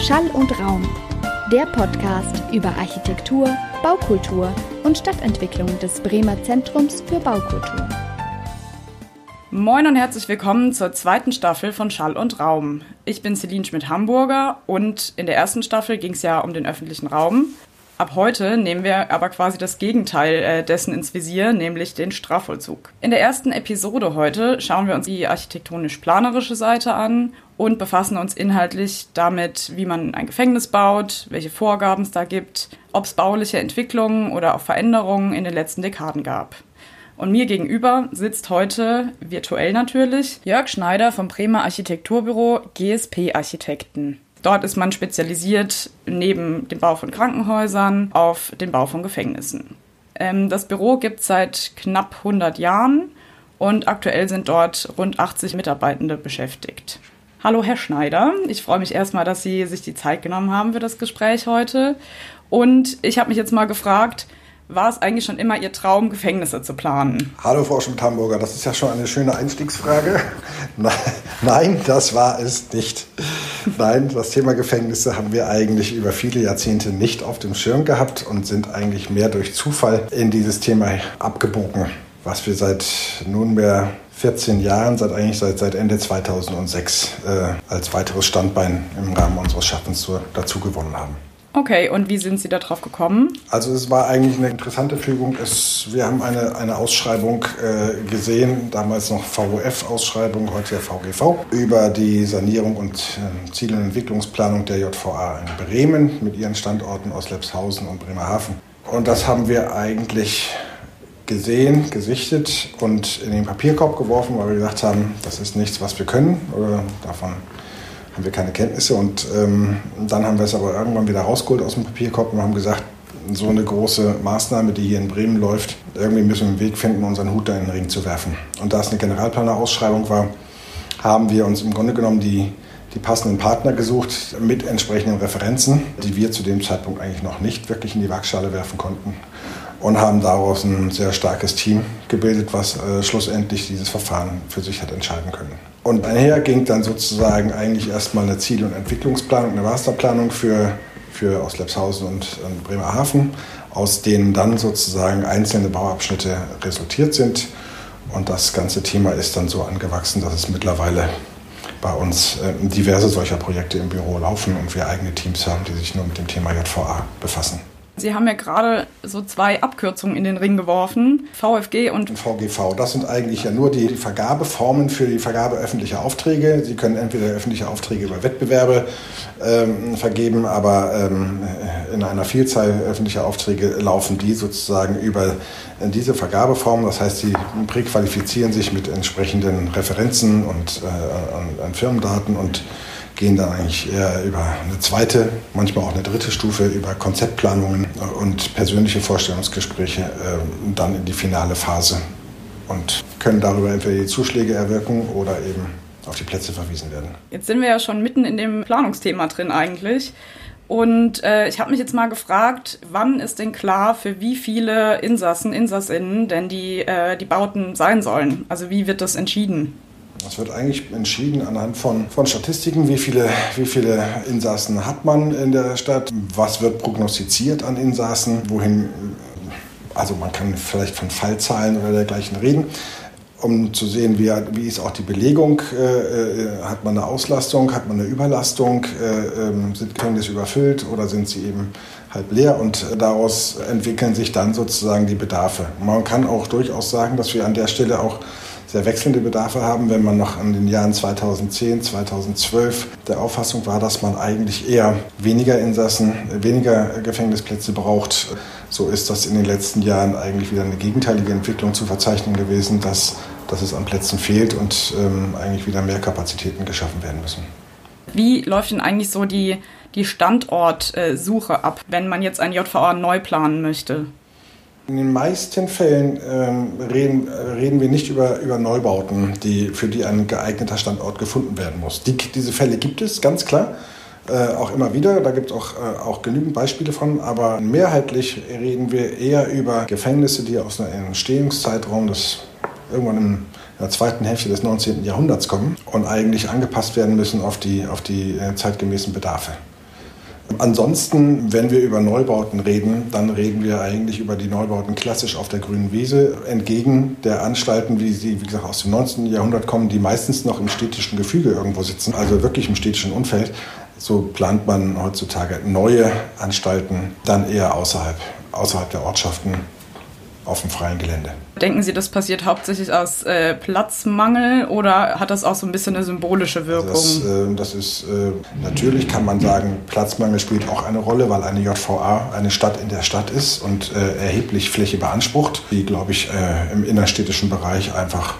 Schall und Raum, der Podcast über Architektur, Baukultur und Stadtentwicklung des Bremer Zentrums für Baukultur. Moin und herzlich willkommen zur zweiten Staffel von Schall und Raum. Ich bin Celine Schmidt-Hamburger und in der ersten Staffel ging es ja um den öffentlichen Raum. Ab heute nehmen wir aber quasi das Gegenteil dessen ins Visier, nämlich den Strafvollzug. In der ersten Episode heute schauen wir uns die architektonisch-planerische Seite an und befassen uns inhaltlich damit, wie man ein Gefängnis baut, welche Vorgaben es da gibt, ob es bauliche Entwicklungen oder auch Veränderungen in den letzten Dekaden gab. Und mir gegenüber sitzt heute, virtuell natürlich, Jörg Schneider vom Bremer Architekturbüro GSP Architekten. Dort ist man spezialisiert neben dem Bau von Krankenhäusern auf den Bau von Gefängnissen. Das Büro gibt es seit knapp 100 Jahren und aktuell sind dort rund 80 Mitarbeitende beschäftigt. Hallo Herr Schneider, ich freue mich erstmal, dass Sie sich die Zeit genommen haben für das Gespräch heute. Und ich habe mich jetzt mal gefragt, war es eigentlich schon immer Ihr Traum, Gefängnisse zu planen? Hallo Frau Schmidt-Hamburger, das ist ja schon eine schöne Einstiegsfrage. Nein, das war es nicht. Nein, das Thema Gefängnisse haben wir eigentlich über viele Jahrzehnte nicht auf dem Schirm gehabt und sind eigentlich mehr durch Zufall in dieses Thema abgebogen, was wir seit nunmehr 14 Jahren, seit Ende 2006 als weiteres Standbein im Rahmen unseres Schaffens dazu gewonnen haben. Okay, und wie sind Sie da drauf gekommen? Also es war eigentlich eine interessante Fügung. Wir haben eine Ausschreibung gesehen, damals noch VOF-Ausschreibung, heute ja VGV, über die Sanierung und Ziel- und Entwicklungsplanung der JVA in Bremen mit ihren Standorten Oslepshausen und Bremerhaven. Und das haben wir eigentlich gesehen, gesichtet und in den Papierkorb geworfen, weil wir gesagt haben, das ist nichts, was wir können, oder davon haben wir keine Kenntnisse. Und dann haben wir es aber irgendwann wieder rausgeholt aus dem Papierkorb und haben gesagt, so eine große Maßnahme, die hier in Bremen läuft, irgendwie müssen wir einen Weg finden, unseren Hut da in den Ring zu werfen. Und da es eine Generalplanerausschreibung war, haben wir uns im Grunde genommen die passenden Partner gesucht mit entsprechenden Referenzen, die wir zu dem Zeitpunkt eigentlich noch nicht wirklich in die Waagschale werfen konnten. Und haben daraus ein sehr starkes Team gebildet, was schlussendlich dieses Verfahren für sich hat entscheiden können. Und einher ging dann sozusagen eigentlich erstmal eine Ziel- und Entwicklungsplanung, eine Masterplanung für Oslepshausen und Bremerhaven, aus denen dann sozusagen einzelne Bauabschnitte resultiert sind. Und das ganze Thema ist dann so angewachsen, dass es mittlerweile bei uns diverse solcher Projekte im Büro laufen und wir eigene Teams haben, die sich nur mit dem Thema JVA befassen. Sie haben ja gerade so zwei Abkürzungen in den Ring geworfen, VFG und VGV. Das sind eigentlich ja nur die Vergabeformen für die Vergabe öffentlicher Aufträge. Sie können entweder öffentliche Aufträge über Wettbewerbe vergeben, aber in einer Vielzahl öffentlicher Aufträge laufen die sozusagen über diese Vergabeform. Das heißt, sie präqualifizieren sich mit entsprechenden Referenzen und an Firmendaten und gehen dann eigentlich eher über eine zweite, manchmal auch eine dritte Stufe, über Konzeptplanungen und persönliche Vorstellungsgespräche dann in die finale Phase und können darüber entweder die Zuschläge erwirken oder eben auf die Plätze verwiesen werden. Jetzt sind wir ja schon mitten in dem Planungsthema drin eigentlich. Und ich habe mich jetzt mal gefragt, wann ist denn klar, für wie viele Insassinnen denn die Bauten sein sollen? Also wie wird das entschieden? Das wird eigentlich entschieden anhand von Statistiken, wie viele Insassen hat man in der Stadt, was wird prognostiziert an Insassen, wohin, also man kann vielleicht von Fallzahlen oder dergleichen reden, um zu sehen, wie ist auch die Belegung, hat man eine Auslastung, hat man eine Überlastung, sind Gefängnisse überfüllt oder sind sie eben halb leer und daraus entwickeln sich dann sozusagen die Bedarfe. Man kann auch durchaus sagen, dass wir an der Stelle auch sehr wechselnde Bedarfe haben, wenn man noch in den Jahren 2010, 2012 der Auffassung war, dass man eigentlich eher weniger Insassen, weniger Gefängnisplätze braucht. So ist das in den letzten Jahren eigentlich wieder eine gegenteilige Entwicklung zu verzeichnen gewesen, dass es an Plätzen fehlt und eigentlich wieder mehr Kapazitäten geschaffen werden müssen. Wie läuft denn eigentlich so die Standortsuche ab, wenn man jetzt ein JVA neu planen möchte? In den meisten Fällen reden wir nicht über Neubauten, für die ein geeigneter Standort gefunden werden muss. Diese Fälle gibt es, ganz klar, auch immer wieder. Da gibt es auch genügend Beispiele von. Aber mehrheitlich reden wir eher über Gefängnisse, die aus einem Entstehungszeitraum des irgendwann in der zweiten Hälfte des 19. Jahrhunderts kommen und eigentlich angepasst werden müssen auf die zeitgemäßen Bedarfe. Ansonsten, wenn wir über Neubauten reden, dann reden wir eigentlich über die Neubauten klassisch auf der grünen Wiese, entgegen der Anstalten, wie sie, wie gesagt, aus dem 19. Jahrhundert kommen, die meistens noch im städtischen Gefüge irgendwo sitzen, also wirklich im städtischen Umfeld. So plant man heutzutage neue Anstalten dann eher außerhalb der Ortschaften auf dem freien Gelände. Denken Sie, das passiert hauptsächlich aus Platzmangel oder hat das auch so ein bisschen eine symbolische Wirkung? Also das ist natürlich, kann man sagen, Platzmangel spielt auch eine Rolle, weil eine JVA eine Stadt in der Stadt ist und erheblich Fläche beansprucht, die, glaube ich, im innerstädtischen Bereich einfach,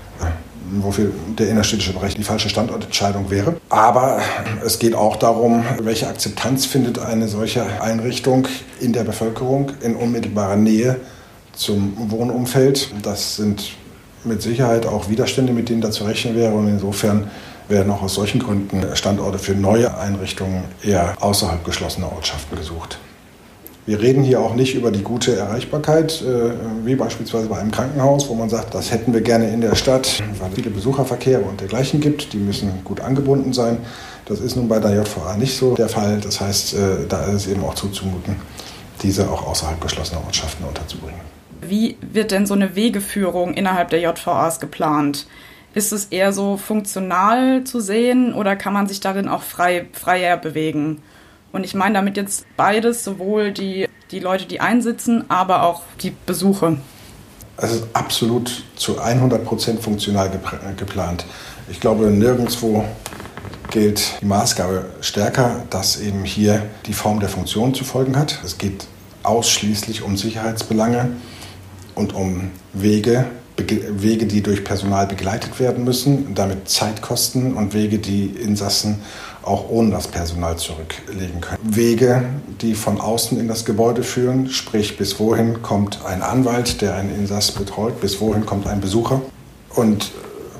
wofür der innerstädtische Bereich die falsche Standortentscheidung wäre. Aber es geht auch darum, welche Akzeptanz findet eine solche Einrichtung in der Bevölkerung in unmittelbarer Nähe zum Wohnumfeld. Das sind mit Sicherheit auch Widerstände, mit denen da zu rechnen wäre. Und insofern werden auch aus solchen Gründen Standorte für neue Einrichtungen eher außerhalb geschlossener Ortschaften gesucht. Wir reden hier auch nicht über die gute Erreichbarkeit, wie beispielsweise bei einem Krankenhaus, wo man sagt, das hätten wir gerne in der Stadt, weil es viele Besucherverkehre und dergleichen gibt. Die müssen gut angebunden sein. Das ist nun bei der JVA nicht so der Fall. Das heißt, da ist es eben auch zuzumuten, diese auch außerhalb geschlossener Ortschaften unterzubringen. Wie wird denn so eine Wegeführung innerhalb der JVAs geplant? Ist es eher so funktional zu sehen oder kann man sich darin auch freier bewegen? Und ich meine damit jetzt beides, sowohl die Leute, die einsitzen, aber auch die Besuche. Es ist absolut zu 100% funktional geplant. Ich glaube, nirgendwo gilt die Maßgabe stärker, dass eben hier die Form der Funktion zu folgen hat. Es geht ausschließlich um Sicherheitsbelange und um Wege, die durch Personal begleitet werden müssen, damit Zeitkosten und Wege, die Insassen auch ohne das Personal zurücklegen können. Wege, die von außen in das Gebäude führen, sprich bis wohin kommt ein Anwalt, der einen Insass betreut, bis wohin kommt ein Besucher und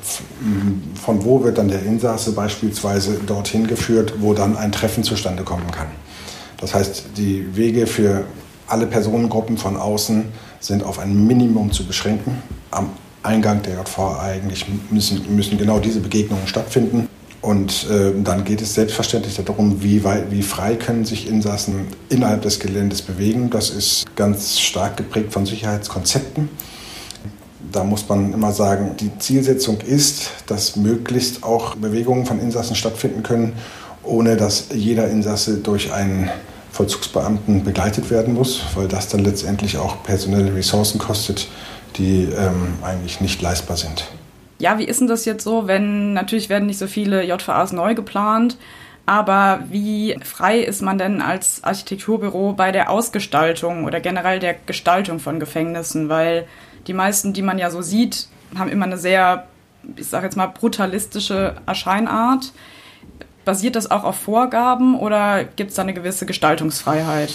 von wo wird dann der Insasse beispielsweise dorthin geführt, wo dann ein Treffen zustande kommen kann. Das heißt, die Wege für alle Personengruppen von außen sind auf ein Minimum zu beschränken. Am Eingang der JVA eigentlich müssen genau diese Begegnungen stattfinden. Und dann geht es selbstverständlich darum, wie frei können sich Insassen innerhalb des Geländes bewegen. Das ist ganz stark geprägt von Sicherheitskonzepten. Da muss man immer sagen, die Zielsetzung ist, dass möglichst auch Bewegungen von Insassen stattfinden können, ohne dass jeder Insasse durch einen Vollzugsbeamten begleitet werden muss, weil das dann letztendlich auch personelle Ressourcen kostet, die eigentlich nicht leistbar sind. Ja, wie ist denn das jetzt so, wenn natürlich werden nicht so viele JVAs neu geplant, aber wie frei ist man denn als Architekturbüro bei der Ausgestaltung oder generell der Gestaltung von Gefängnissen? Weil die meisten, die man ja so sieht, haben immer eine sehr, ich sage jetzt mal, brutalistische Erscheinart. Basiert das auch auf Vorgaben oder gibt es da eine gewisse Gestaltungsfreiheit?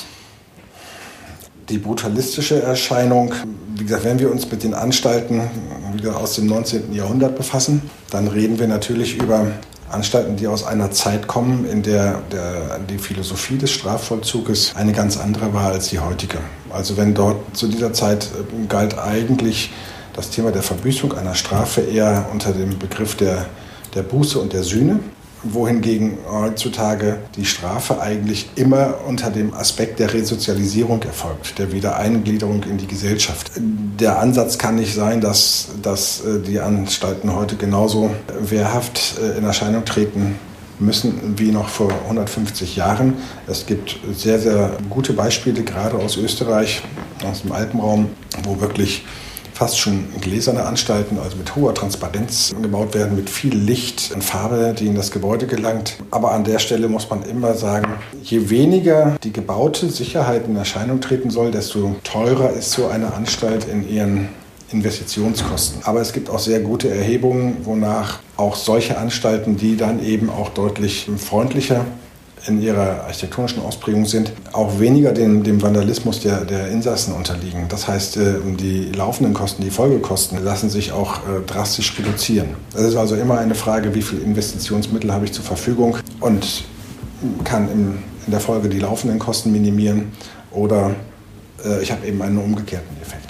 Die brutalistische Erscheinung, wie gesagt, wenn wir uns mit den Anstalten wieder aus dem 19. Jahrhundert befassen, dann reden wir natürlich über Anstalten, die aus einer Zeit kommen, in der die Philosophie des Strafvollzuges eine ganz andere war als die heutige. Also wenn dort zu dieser Zeit galt eigentlich das Thema der Verbüßung einer Strafe eher unter dem Begriff der Buße und der Sühne, wohingegen heutzutage die Strafe eigentlich immer unter dem Aspekt der Resozialisierung erfolgt, der Wiedereingliederung in die Gesellschaft. Der Ansatz kann nicht sein, dass die Anstalten heute genauso wehrhaft in Erscheinung treten müssen wie noch vor 150 Jahren. Es gibt sehr, sehr gute Beispiele, gerade aus Österreich, aus dem Alpenraum, wo wirklich fast schon gläserne Anstalten, also mit hoher Transparenz gebaut werden, mit viel Licht und Farbe, die in das Gebäude gelangt. Aber an der Stelle muss man immer sagen, je weniger die gebaute Sicherheit in Erscheinung treten soll, desto teurer ist so eine Anstalt in ihren Investitionskosten. Aber es gibt auch sehr gute Erhebungen, wonach auch solche Anstalten, die dann eben auch deutlich freundlicher in ihrer architektonischen Ausprägung sind, auch weniger dem Vandalismus der Insassen unterliegen. Das heißt, die laufenden Kosten, die Folgekosten lassen sich auch drastisch reduzieren. Es ist also immer eine Frage, wie viel Investitionsmittel habe ich zur Verfügung und kann in der Folge die laufenden Kosten minimieren oder ich habe eben einen umgekehrten Effekt.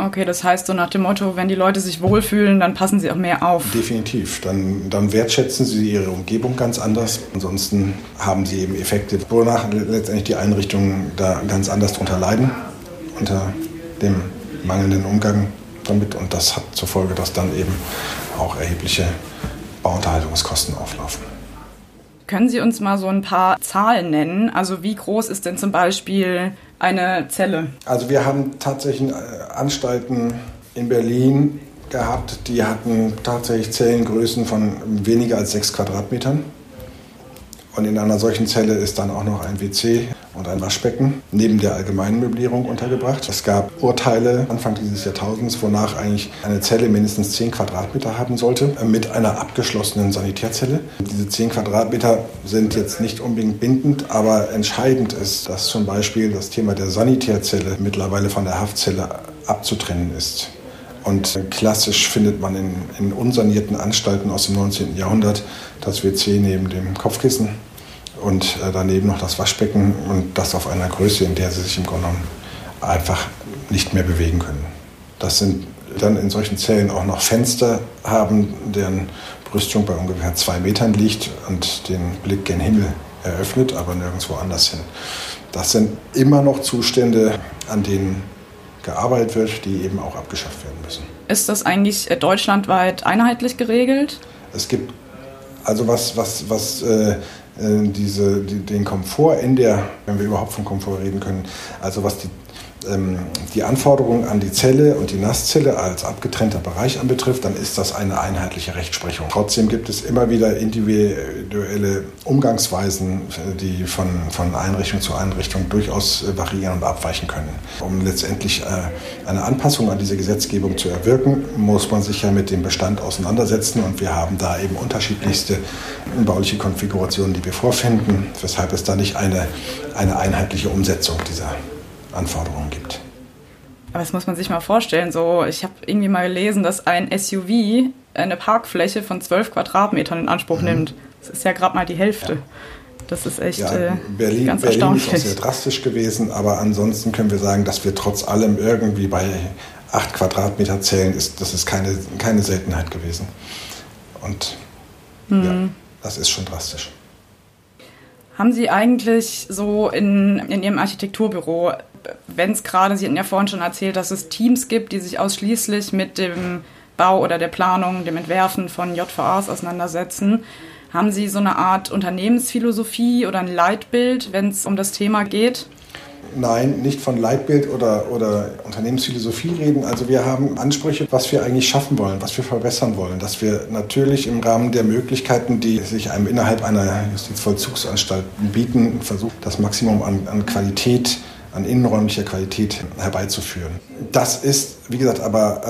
Okay, das heißt so nach dem Motto, wenn die Leute sich wohlfühlen, dann passen sie auch mehr auf. Definitiv. Dann wertschätzen sie ihre Umgebung ganz anders. Ansonsten haben sie eben Effekte, wonach letztendlich die Einrichtungen da ganz anders drunter leiden, unter dem mangelnden Umgang damit. Und das hat zur Folge, dass dann eben auch erhebliche Bauunterhaltungskosten auflaufen. Können Sie uns mal so ein paar Zahlen nennen? Also wie groß ist denn zum Beispiel eine Zelle? Also wir haben tatsächlich Anstalten in Berlin gehabt, die hatten tatsächlich Zellengrößen von weniger als 6 Quadratmetern. Und in einer solchen Zelle ist dann auch noch ein WC und ein Waschbecken neben der allgemeinen Möblierung untergebracht. Es gab Urteile Anfang dieses Jahrtausends, wonach eigentlich eine Zelle mindestens 10 Quadratmeter haben sollte, mit einer abgeschlossenen Sanitärzelle. Diese 10 Quadratmeter sind jetzt nicht unbedingt bindend, aber entscheidend ist, dass zum Beispiel das Thema der Sanitärzelle mittlerweile von der Haftzelle abzutrennen ist. Und klassisch findet man in unsanierten Anstalten aus dem 19. Jahrhundert das WC neben dem Kopfkissen und daneben noch das Waschbecken und das auf einer Größe, in der sie sich im Grunde genommen einfach nicht mehr bewegen können. Das sind dann in solchen Zellen auch noch Fenster haben, deren Brüstung bei ungefähr 2 Metern liegt und den Blick gen Himmel eröffnet, aber nirgendwo anders hin. Das sind immer noch Zustände, an denen gearbeitet wird, die eben auch abgeschafft werden müssen. Ist das eigentlich deutschlandweit einheitlich geregelt? Es gibt also den Komfort wenn wir überhaupt von Komfort reden können, also was die Anforderungen an die Zelle und die Nasszelle als abgetrennter Bereich anbetrifft, dann ist das eine einheitliche Rechtsprechung. Trotzdem gibt es immer wieder individuelle Umgangsweisen, die von Einrichtung zu Einrichtung durchaus variieren und abweichen können. Um letztendlich eine Anpassung an diese Gesetzgebung zu erwirken, muss man sich ja mit dem Bestand auseinandersetzen und wir haben da eben unterschiedlichste bauliche Konfigurationen, die wir vorfinden, weshalb es da nicht eine einheitliche Umsetzung dieser Anforderungen gibt. Aber das muss man sich mal vorstellen. So, ich habe irgendwie mal gelesen, dass ein SUV eine Parkfläche von 12 Quadratmetern in Anspruch nimmt. Das ist ja gerade mal die Hälfte. Ja. Das ist echt Berlin, ganz erstaunlich. erstaunlich. Berlin ist auch sehr drastisch gewesen, aber ansonsten können wir sagen, dass wir trotz allem irgendwie bei 8 Quadratmeter Zellen das ist keine Seltenheit gewesen. Und ja, das ist schon drastisch. Haben Sie eigentlich so in Ihrem Architekturbüro, wenn es gerade, Sie hatten ja vorhin schon erzählt, dass es Teams gibt, die sich ausschließlich mit dem Bau oder der Planung, dem Entwerfen von JVAs auseinandersetzen, haben Sie so eine Art Unternehmensphilosophie oder ein Leitbild, wenn es um das Thema geht? Nein, nicht von Leitbild oder Unternehmensphilosophie reden. Also wir haben Ansprüche, was wir eigentlich schaffen wollen, was wir verbessern wollen. Dass wir natürlich im Rahmen der Möglichkeiten, die sich einem innerhalb einer Justizvollzugsanstalt bieten, versuchen, das Maximum an Qualität, an innenräumlicher Qualität herbeizuführen. Das ist, wie gesagt, aber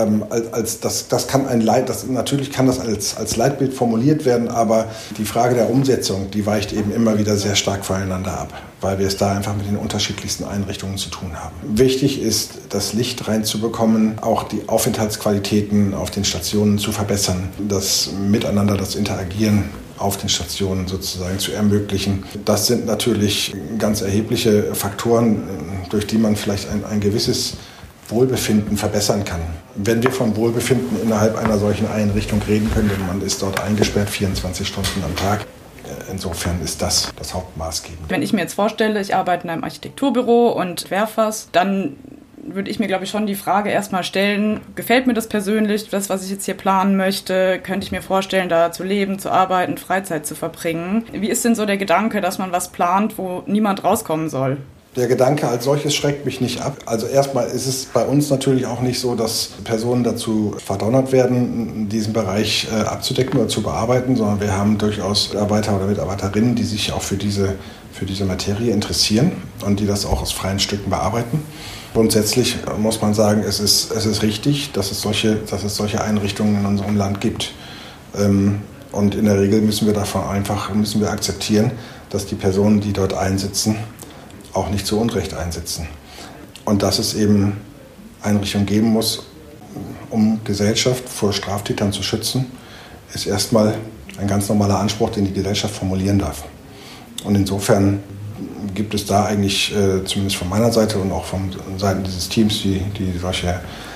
natürlich kann das als Leitbild formuliert werden, aber die Frage der Umsetzung, die weicht eben immer wieder sehr stark voneinander ab, weil wir es da einfach mit den unterschiedlichsten Einrichtungen zu tun haben. Wichtig ist, das Licht reinzubekommen, auch die Aufenthaltsqualitäten auf den Stationen zu verbessern, das Miteinander, das Interagieren auf den Stationen sozusagen zu ermöglichen. Das sind natürlich ganz erhebliche Faktoren, durch die man vielleicht ein gewisses Wohlbefinden verbessern kann. Wenn wir von Wohlbefinden innerhalb einer solchen Einrichtung reden können, denn man ist dort eingesperrt 24 Stunden am Tag. Insofern ist das Hauptmaßgebende. Wenn ich mir jetzt vorstelle, ich arbeite in einem Architekturbüro und entwerfe was, dann würde ich mir, glaube ich, schon die Frage erstmal stellen, gefällt mir das persönlich, das, was ich jetzt hier planen möchte, könnte ich mir vorstellen, da zu leben, zu arbeiten, Freizeit zu verbringen. Wie ist denn so der Gedanke, dass man was plant, wo niemand rauskommen soll? Der Gedanke als solches schreckt mich nicht ab. Also erstmal ist es bei uns natürlich auch nicht so, dass Personen dazu verdonnert werden, diesen Bereich abzudecken oder zu bearbeiten, sondern wir haben durchaus Mitarbeiter oder Mitarbeiterinnen, die sich auch für diese Materie interessieren und die das auch aus freien Stücken bearbeiten. Grundsätzlich muss man sagen, es ist richtig, dass es solche Einrichtungen in unserem Land gibt. Und in der Regel müssen wir akzeptieren, dass die Personen, die dort einsitzen, auch nicht zu Unrecht einsitzen. Und dass es eben Einrichtungen geben muss, um Gesellschaft vor Straftätern zu schützen, ist erstmal ein ganz normaler Anspruch, den die Gesellschaft formulieren darf. Und insofern gibt es da eigentlich, zumindest von meiner Seite und auch von Seiten dieses Teams, die solche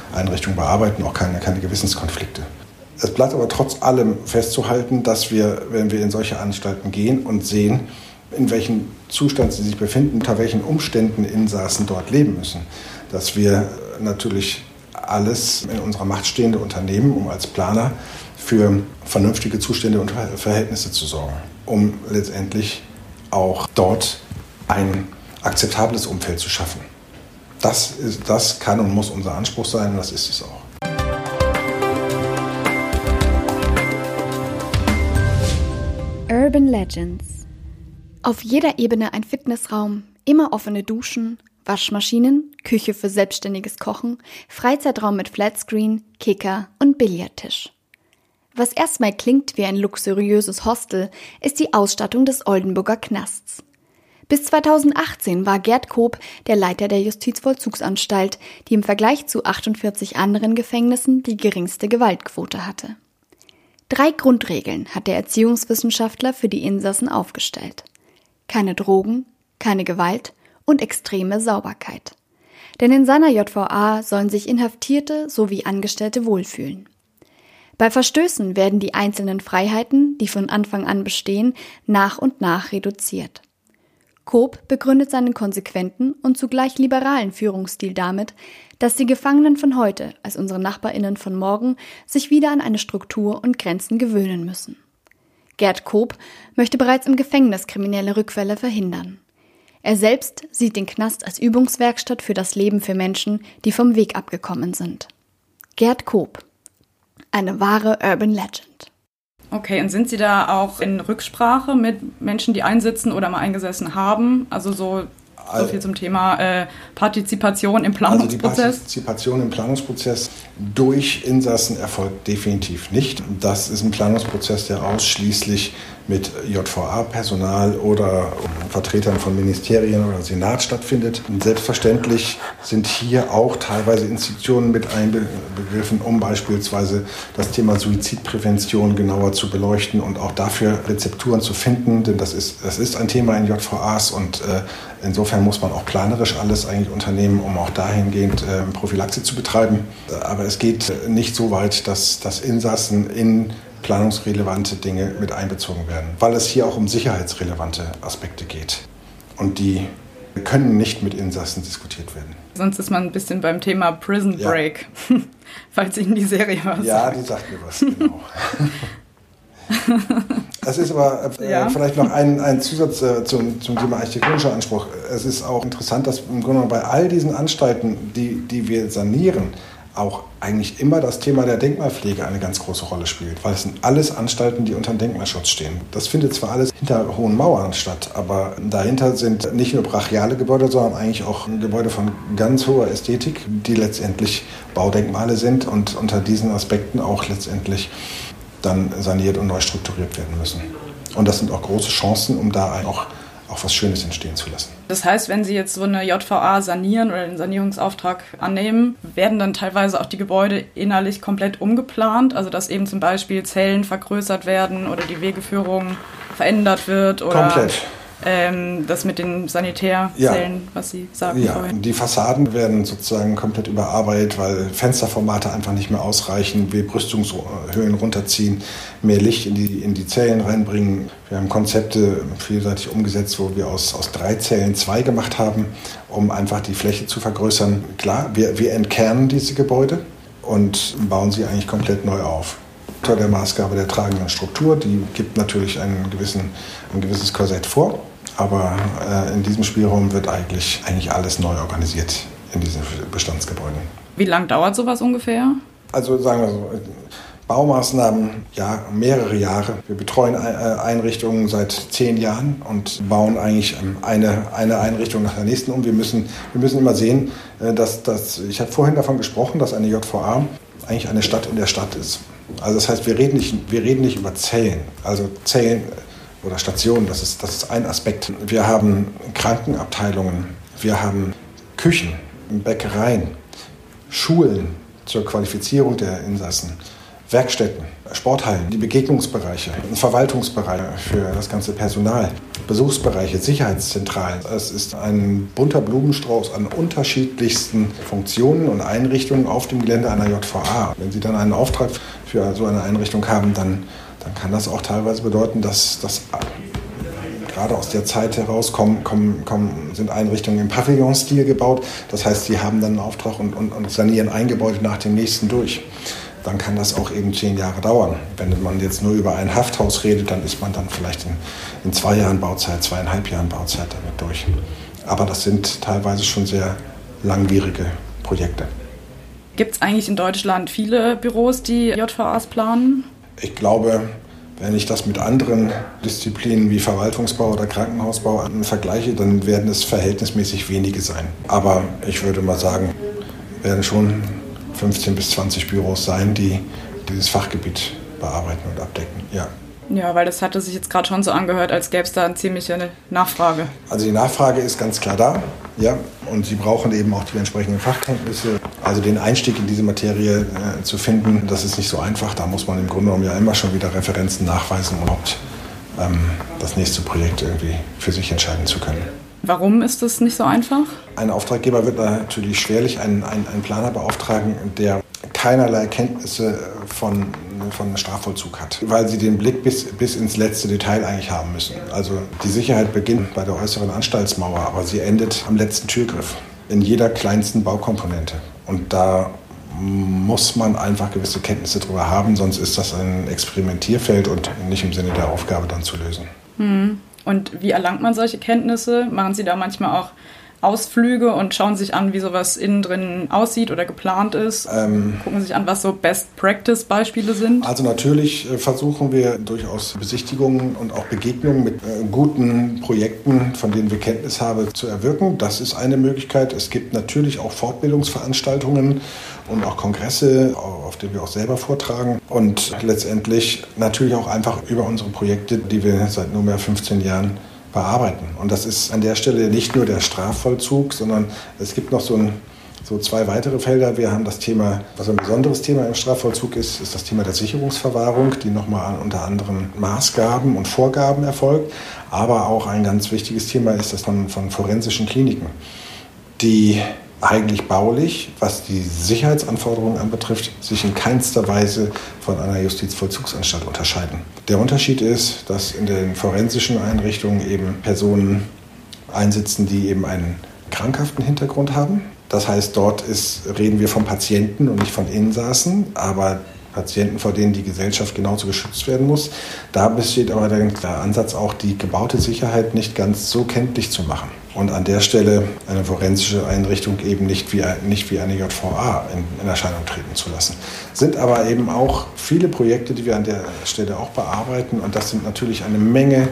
Einrichtungen bearbeiten, auch keine Gewissenskonflikte. Es bleibt aber trotz allem festzuhalten, dass wir, wenn wir in solche Anstalten gehen und sehen, in welchem Zustand sie sich befinden, unter welchen Umständen Insassen dort leben müssen, dass wir natürlich alles in unserer Macht Stehende unternehmen, um als Planer für vernünftige Zustände und Verhältnisse zu sorgen, um letztendlich auch dort ein akzeptables Umfeld zu schaffen. Das kann und muss unser Anspruch sein und das ist es auch. Urban Legends. Auf jeder Ebene ein Fitnessraum, immer offene Duschen, Waschmaschinen, Küche für selbstständiges Kochen, Freizeitraum mit Flatscreen, Kicker und Billardtisch. Was erstmal klingt wie ein luxuriöses Hostel, ist die Ausstattung des Oldenburger Knasts. Bis 2018 war Gerd Koop der Leiter der Justizvollzugsanstalt, die im Vergleich zu 48 anderen Gefängnissen die geringste Gewaltquote hatte. 3 Grundregeln hat der Erziehungswissenschaftler für die Insassen aufgestellt. Keine Drogen, keine Gewalt und extreme Sauberkeit. Denn in seiner JVA sollen sich Inhaftierte sowie Angestellte wohlfühlen. Bei Verstößen werden die einzelnen Freiheiten, die von Anfang an bestehen, nach und nach reduziert. Koop begründet seinen konsequenten und zugleich liberalen Führungsstil damit, dass die Gefangenen von heute, als unsere NachbarInnen von morgen, sich wieder an eine Struktur und Grenzen gewöhnen müssen. Gerd Koop möchte bereits im Gefängnis kriminelle Rückfälle verhindern. Er selbst sieht den Knast als Übungswerkstatt für das Leben für Menschen, die vom Weg abgekommen sind. Gerd Koop. Eine wahre Urban Legend. Okay, und sind Sie da auch in Rücksprache mit Menschen, die einsitzen oder mal eingesessen haben? Also so viel zum Thema Partizipation im Planungsprozess. Also die Partizipation im Planungsprozess durch Insassen erfolgt definitiv nicht. Das ist ein Planungsprozess, der ausschließlich mit JVA-Personal oder Vertretern von Ministerien oder Senat stattfindet. Und selbstverständlich sind hier auch teilweise Institutionen mit einbegriffen, um beispielsweise das Thema Suizidprävention genauer zu beleuchten und auch dafür Rezepturen zu finden, denn das ist ein Thema in JVAs und insofern muss man auch planerisch alles eigentlich unternehmen, um auch dahingehend Prophylaxe zu betreiben. Aber es geht nicht so weit, dass Insassen in planungsrelevante Dinge mit einbezogen werden, weil es hier auch um sicherheitsrelevante Aspekte geht. Und die können nicht mit Insassen diskutiert werden. Sonst ist man ein bisschen beim Thema Prison Break, ja. Falls Ihnen die Serie was sagt. Ja, die sagt mir was, genau. Es ist aber vielleicht noch ein Zusatz zum Thema architektonischer Anspruch. Es ist auch interessant, dass im Grunde bei all diesen Anstalten, die wir sanieren, auch eigentlich immer das Thema der Denkmalpflege eine ganz große Rolle spielt, weil es sind alles Anstalten, die unter dem Denkmalschutz stehen. Das findet zwar alles hinter hohen Mauern statt, aber dahinter sind nicht nur brachiale Gebäude, sondern eigentlich auch Gebäude von ganz hoher Ästhetik, die letztendlich Baudenkmale sind und unter diesen Aspekten auch letztendlich dann saniert und neu strukturiert werden müssen. Und das sind auch große Chancen, um da auch was Schönes entstehen zu lassen. Das heißt, wenn Sie jetzt so eine JVA sanieren oder den Sanierungsauftrag annehmen, werden dann teilweise auch die Gebäude innerlich komplett umgeplant? Also dass eben zum Beispiel Zellen vergrößert werden oder die Wegeführung verändert wird? Oder komplett. Das mit den Sanitärzellen, was Sie sagen vorhin. Die Fassaden werden sozusagen komplett überarbeitet, weil Fensterformate einfach nicht mehr ausreichen. Wir Brüstungshöhen runterziehen, mehr Licht in die Zellen reinbringen. Wir haben Konzepte vielseitig umgesetzt, wo wir aus 3 Zellen 2 gemacht haben, um einfach die Fläche zu vergrößern. Klar, wir entkernen diese Gebäude und bauen sie eigentlich komplett neu auf. Unter der Maßgabe der tragenden Struktur, die gibt natürlich ein gewisses Korsett vor, aber in diesem Spielraum wird eigentlich alles neu organisiert in diesen Bestandsgebäuden. Wie lang dauert sowas ungefähr? Also sagen wir so, Baumaßnahmen, mehrere Jahre. Wir betreuen Einrichtungen seit 10 Jahren und bauen eigentlich eine Einrichtung nach der nächsten um. Wir müssen immer sehen, dass ich habe vorhin davon gesprochen, dass eine JVA eigentlich eine Stadt in der Stadt ist. Also das heißt, wir reden nicht über Zellen. Also Zellen oder Stationen, das ist ein Aspekt. Wir haben Krankenabteilungen, wir haben Küchen, Bäckereien, Schulen zur Qualifizierung der Insassen. Werkstätten, Sporthallen, die Begegnungsbereiche, Verwaltungsbereiche für das ganze Personal, Besuchsbereiche, Sicherheitszentralen. Es ist ein bunter Blumenstrauß an unterschiedlichsten Funktionen und Einrichtungen auf dem Gelände einer JVA. Wenn Sie dann einen Auftrag für so eine Einrichtung haben, dann kann das auch teilweise bedeuten, dass das gerade aus der Zeit heraus sind Einrichtungen im Pavillonstil gebaut. Das heißt, sie haben dann einen Auftrag und sanieren ein Gebäude nach dem nächsten durch. Dann kann das auch eben 10 Jahre dauern. Wenn man jetzt nur über ein Hafthaus redet, dann ist man dann vielleicht in 2 Jahren Bauzeit, 2,5 Jahren Bauzeit damit durch. Aber das sind teilweise schon sehr langwierige Projekte. Gibt es eigentlich in Deutschland viele Büros, die JVAs planen? Ich glaube, wenn ich das mit anderen Disziplinen wie Verwaltungsbau oder Krankenhausbau vergleiche, dann werden es verhältnismäßig wenige sein. Aber ich würde mal sagen, werden schon 15 bis 20 Büros sein, die dieses Fachgebiet bearbeiten und abdecken. Ja. Ja, weil das hatte sich jetzt gerade schon so angehört, als gäbe es da eine ziemliche Nachfrage. Also die Nachfrage ist ganz klar da, ja, und sie brauchen eben auch die entsprechenden Fachkenntnisse. Also den Einstieg in diese Materie zu finden, das ist nicht so einfach. Da muss man im Grunde genommen ja immer schon wieder Referenzen nachweisen, um überhaupt das nächste Projekt irgendwie für sich entscheiden zu können. Warum ist das nicht so einfach? Ein Auftraggeber wird natürlich schwerlich einen Planer beauftragen, der keinerlei Kenntnisse von Strafvollzug hat, weil sie den Blick bis ins letzte Detail eigentlich haben müssen. Also die Sicherheit beginnt bei der äußeren Anstaltsmauer, aber sie endet am letzten Türgriff, in jeder kleinsten Baukomponente. Und da muss man einfach gewisse Kenntnisse drüber haben, sonst ist das ein Experimentierfeld und nicht im Sinne der Aufgabe dann zu lösen. Und wie erlangt man solche Kenntnisse? Machen Sie da manchmal auch Ausflüge und schauen sich an, wie sowas innen drin aussieht oder geplant ist? Gucken sich an, was so Best-Practice-Beispiele sind? Also natürlich versuchen wir durchaus Besichtigungen und auch Begegnungen mit guten Projekten, von denen wir Kenntnis haben, zu erwirken. Das ist eine Möglichkeit. Es gibt natürlich auch Fortbildungsveranstaltungen und auch Kongresse, auf denen wir auch selber vortragen. Und letztendlich natürlich auch einfach über unsere Projekte, die wir seit nunmehr 15 Jahren bearbeiten. Und das ist an der Stelle nicht nur der Strafvollzug, sondern es gibt noch so 2 weitere Felder. Wir haben das Thema, was ein besonderes Thema im Strafvollzug ist das Thema der Sicherungsverwahrung, die nochmal unter anderen Maßgaben und Vorgaben erfolgt. Aber auch ein ganz wichtiges Thema ist das von forensischen Kliniken, die eigentlich baulich, was die Sicherheitsanforderungen anbetrifft, sich in keinster Weise von einer Justizvollzugsanstalt unterscheiden. Der Unterschied ist, dass in den forensischen Einrichtungen eben Personen einsitzen, die eben einen krankhaften Hintergrund haben. Das heißt, dort reden wir von Patienten und nicht von Insassen, aber Patienten, vor denen die Gesellschaft genauso geschützt werden muss. Da besteht aber der Ansatz auch, die gebaute Sicherheit nicht ganz so kenntlich zu machen. Und an der Stelle eine forensische Einrichtung eben nicht wie eine JVA in Erscheinung treten zu lassen. Sind aber eben auch viele Projekte, die wir an der Stelle auch bearbeiten. Und das sind natürlich eine Menge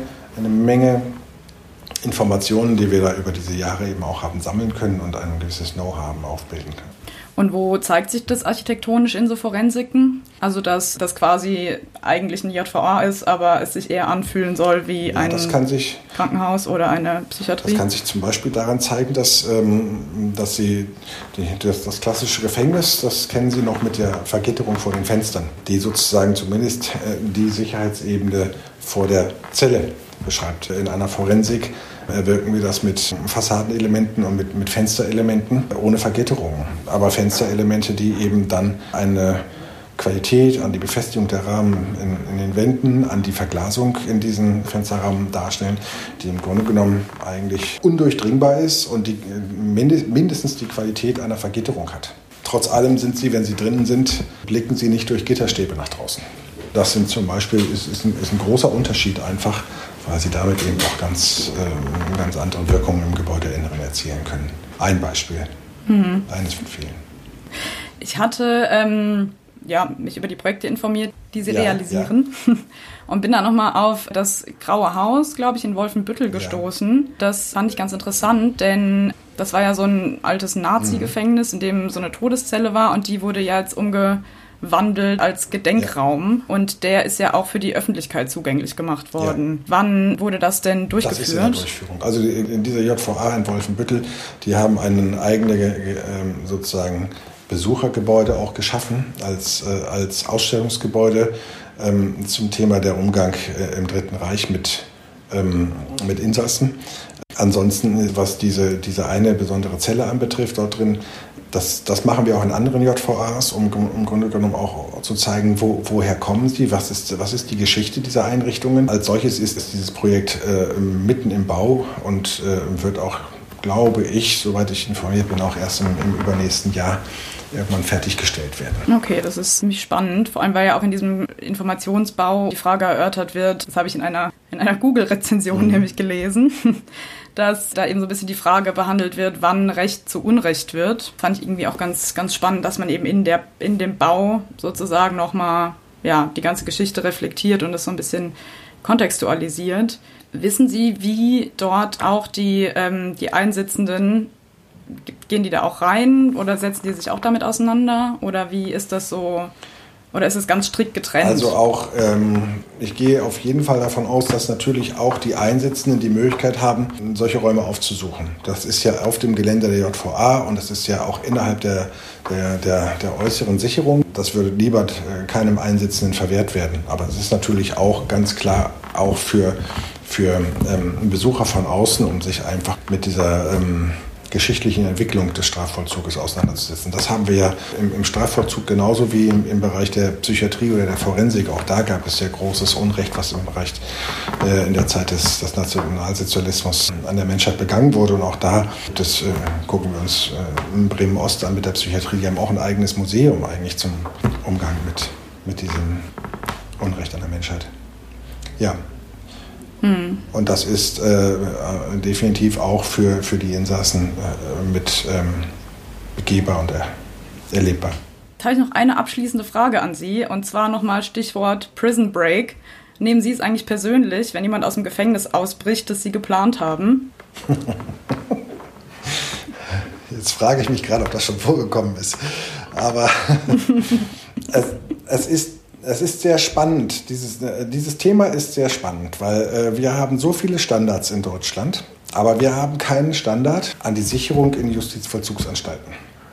Informationen, die wir da über diese Jahre eben auch haben sammeln können und ein gewisses Know-how aufbilden können. Und wo zeigt sich das architektonisch in so Forensiken? Also, dass das quasi eigentlich eine JVA ist, aber es sich eher anfühlen soll wie ein Krankenhaus oder eine Psychiatrie? Das kann sich zum Beispiel daran zeigen, dass Sie das klassische Gefängnis, das kennen Sie noch mit der Vergitterung vor den Fenstern, die sozusagen zumindest die Sicherheitsebene vor der Zelle beschreibt. In einer Forensik erwirken wir das mit Fassadenelementen und mit Fensterelementen ohne Vergitterung. Aber Fensterelemente, die eben dann eine Qualität an die Befestigung der Rahmen in den Wänden, an die Verglasung in diesen Fensterrahmen darstellen, die im Grunde genommen eigentlich undurchdringbar ist und die mindestens die Qualität einer Vergitterung hat. Trotz allem sind Sie, wenn Sie drinnen sind, blicken Sie nicht durch Gitterstäbe nach draußen. Das sind zum Beispiel, ist ein großer Unterschied einfach, weil Sie damit eben auch ganz andere Wirkungen im Gebäudeinneren erzielen können. Ein Beispiel, eines von vielen. Ich hatte mich über die Projekte informiert, die Sie realisieren. Ja. Und bin dann nochmal auf das Graue Haus, glaube ich, in Wolfenbüttel gestoßen. Ja. Das fand ich ganz interessant, denn das war ja so ein altes Nazi-Gefängnis, in dem so eine Todeszelle war und die wurde ja jetzt umgewandelt als Gedenkraum. Ja. Und der ist ja auch für die Öffentlichkeit zugänglich gemacht worden. Ja. Wann wurde das denn durchgeführt? Das ist in der Durchführung. Also in dieser JVA in Wolfenbüttel, die haben eine eigene sozusagen Besuchergebäude auch geschaffen, als Ausstellungsgebäude zum Thema der Umgang im Dritten Reich mit Insassen. Ansonsten, was diese eine besondere Zelle anbetrifft, dort drin, das machen wir auch in anderen JVAs, um im Grunde genommen auch zu zeigen, woher kommen sie, was ist die Geschichte dieser Einrichtungen. Als solches ist dieses Projekt mitten im Bau und wird auch, glaube ich, soweit ich informiert bin, auch erst im übernächsten Jahr irgendwann fertiggestellt werden. Okay, das ist ziemlich spannend, vor allem weil ja auch in diesem Informationsbau die Frage erörtert wird, das habe ich in einer Google-Rezension nämlich gelesen, dass da eben so ein bisschen die Frage behandelt wird, wann Recht zu Unrecht wird. Fand ich irgendwie auch ganz, ganz spannend, dass man eben in dem Bau sozusagen nochmal die ganze Geschichte reflektiert und das so ein bisschen kontextualisiert. Wissen Sie, wie dort auch die Einsitzenden, gehen die da auch rein oder setzen die sich auch damit auseinander? Oder wie ist das so? Oder ist es ganz strikt getrennt? Also auch, ich gehe auf jeden Fall davon aus, dass natürlich auch die Einsitzenden die Möglichkeit haben, solche Räume aufzusuchen. Das ist ja auf dem Gelände der JVA und das ist ja auch innerhalb der äußeren Sicherung. Das würde lieber keinem Einsitzenden verwehrt werden. Aber es ist natürlich auch ganz klar auch für Besucher von außen, um sich einfach mit dieser geschichtlichen Entwicklung des Strafvollzuges auseinanderzusetzen. Das haben wir ja im Strafvollzug genauso wie im Bereich der Psychiatrie oder der Forensik. Auch da gab es sehr großes Unrecht, was im Bereich in der Zeit des Nationalsozialismus an der Menschheit begangen wurde. Und auch da, das gucken wir uns in Bremen-Ost an mit der Psychiatrie. Die haben auch ein eigenes Museum eigentlich zum Umgang mit diesem Unrecht an der Menschheit. Ja. Und das ist definitiv auch für die Insassen mit begehbar und erlebbar. Da habe ich noch eine abschließende Frage an Sie, und zwar nochmal Stichwort Prison Break. Nehmen Sie es eigentlich persönlich, wenn jemand aus dem Gefängnis ausbricht, das Sie geplant haben? Jetzt frage ich mich gerade, ob das schon vorgekommen ist. Aber es ist sehr spannend. Dieses Thema ist sehr spannend, weil wir haben so viele Standards in Deutschland, aber wir haben keinen Standard an die Sicherung in Justizvollzugsanstalten.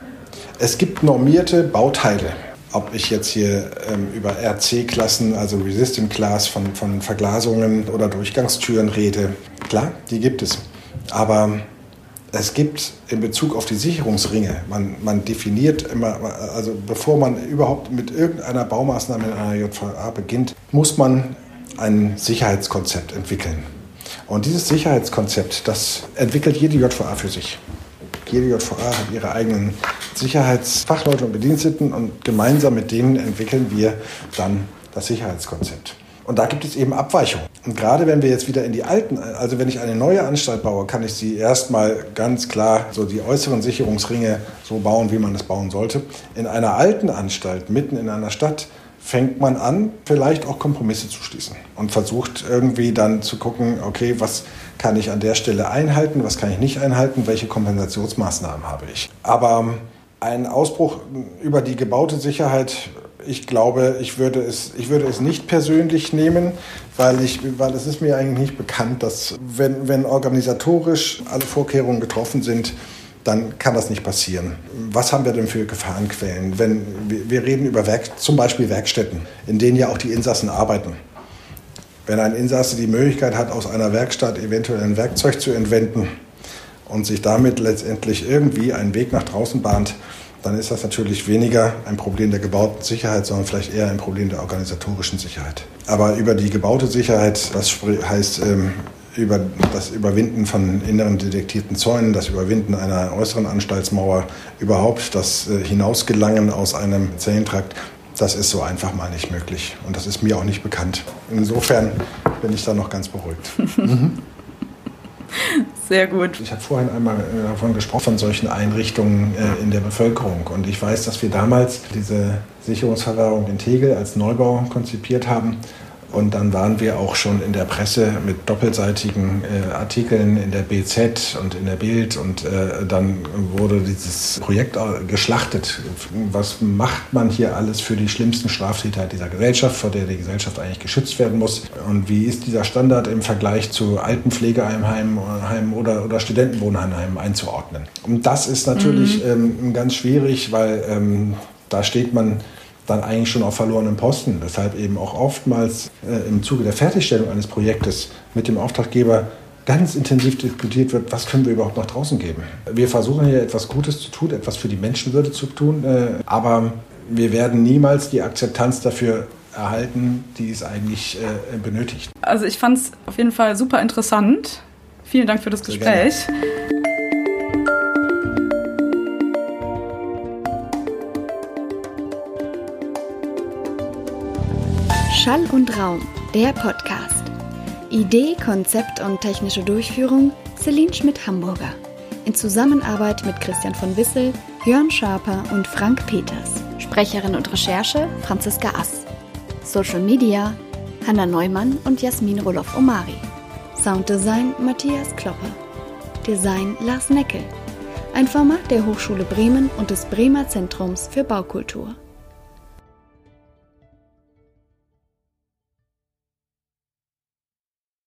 Es gibt normierte Bauteile. Ob ich jetzt hier über RC-Klassen, also Resistant Class von Verglasungen oder Durchgangstüren rede, klar, die gibt es. Aber es gibt in Bezug auf die Sicherungsringe, man definiert immer, also bevor man überhaupt mit irgendeiner Baumaßnahme in einer JVA beginnt, muss man ein Sicherheitskonzept entwickeln. Und dieses Sicherheitskonzept, das entwickelt jede JVA für sich. Jede JVA hat ihre eigenen Sicherheitsfachleute und Bediensteten und gemeinsam mit denen entwickeln wir dann das Sicherheitskonzept. Und da gibt es eben Abweichungen. Und gerade wenn wir jetzt wieder in die alten, also wenn ich eine neue Anstalt baue, kann ich sie erstmal ganz klar so die äußeren Sicherungsringe so bauen, wie man es bauen sollte. In einer alten Anstalt, mitten in einer Stadt, fängt man an, vielleicht auch Kompromisse zu schließen und versucht irgendwie dann zu gucken, okay, was kann ich an der Stelle einhalten, was kann ich nicht einhalten, welche Kompensationsmaßnahmen habe ich. Aber ein Ausbruch über die gebaute Sicherheit, ich glaube, ich würde es nicht persönlich nehmen, weil es ist mir eigentlich nicht bekannt, dass wenn organisatorisch alle Vorkehrungen getroffen sind, dann kann das nicht passieren. Was haben wir denn für Gefahrenquellen? Wir reden über zum Beispiel Werkstätten, in denen ja auch die Insassen arbeiten. Wenn ein Insasse die Möglichkeit hat, aus einer Werkstatt eventuell ein Werkzeug zu entwenden und sich damit letztendlich irgendwie einen Weg nach draußen bahnt, dann ist das natürlich weniger ein Problem der gebauten Sicherheit, sondern vielleicht eher ein Problem der organisatorischen Sicherheit. Aber über die gebaute Sicherheit, das heißt über das Überwinden von inneren detektierten Zäunen, das Überwinden einer äußeren Anstaltsmauer, überhaupt das Hinausgelangen aus einem Zellentrakt, das ist so einfach mal nicht möglich. Und das ist mir auch nicht bekannt. Insofern bin ich da noch ganz beruhigt. Sehr gut. Ich habe vorhin einmal davon gesprochen, von solchen Einrichtungen in der Bevölkerung. Und ich weiß, dass wir damals diese Sicherungsverwahrung in Tegel als Neubau konzipiert haben. Und dann waren wir auch schon in der Presse mit doppelseitigen Artikeln in der BZ und in der Bild. Und dann wurde dieses Projekt geschlachtet. Was macht man hier alles für die schlimmsten Straftäter dieser Gesellschaft, vor der die Gesellschaft eigentlich geschützt werden muss? Und wie ist dieser Standard im Vergleich zu Altenpflegeheimen oder Studentenwohnheimen einzuordnen? Und das ist natürlich ganz schwierig, weil da steht man dann eigentlich schon auf verlorenem Posten, weshalb eben auch oftmals im Zuge der Fertigstellung eines Projektes mit dem Auftraggeber ganz intensiv diskutiert wird, was können wir überhaupt nach draußen geben. Wir versuchen hier etwas Gutes zu tun, etwas für die Menschenwürde zu tun, aber wir werden niemals die Akzeptanz dafür erhalten, die es eigentlich benötigt. Also ich fand es auf jeden Fall super interessant. Vielen Dank für das Gespräch. Schall und Raum, der Podcast. Idee, Konzept und technische Durchführung Celine Schmidt-Hamburger. In Zusammenarbeit mit Christian von Wissel, Jörn Schaper und Frank Peters. Sprecherin und Recherche Franziska Ass. Social Media Hanna Neumann und Jasmin Roloff-Omari. Sounddesign Matthias Kloppe. Design Lars Neckel. Ein Format der Hochschule Bremen und des Bremer Zentrums für Baukultur.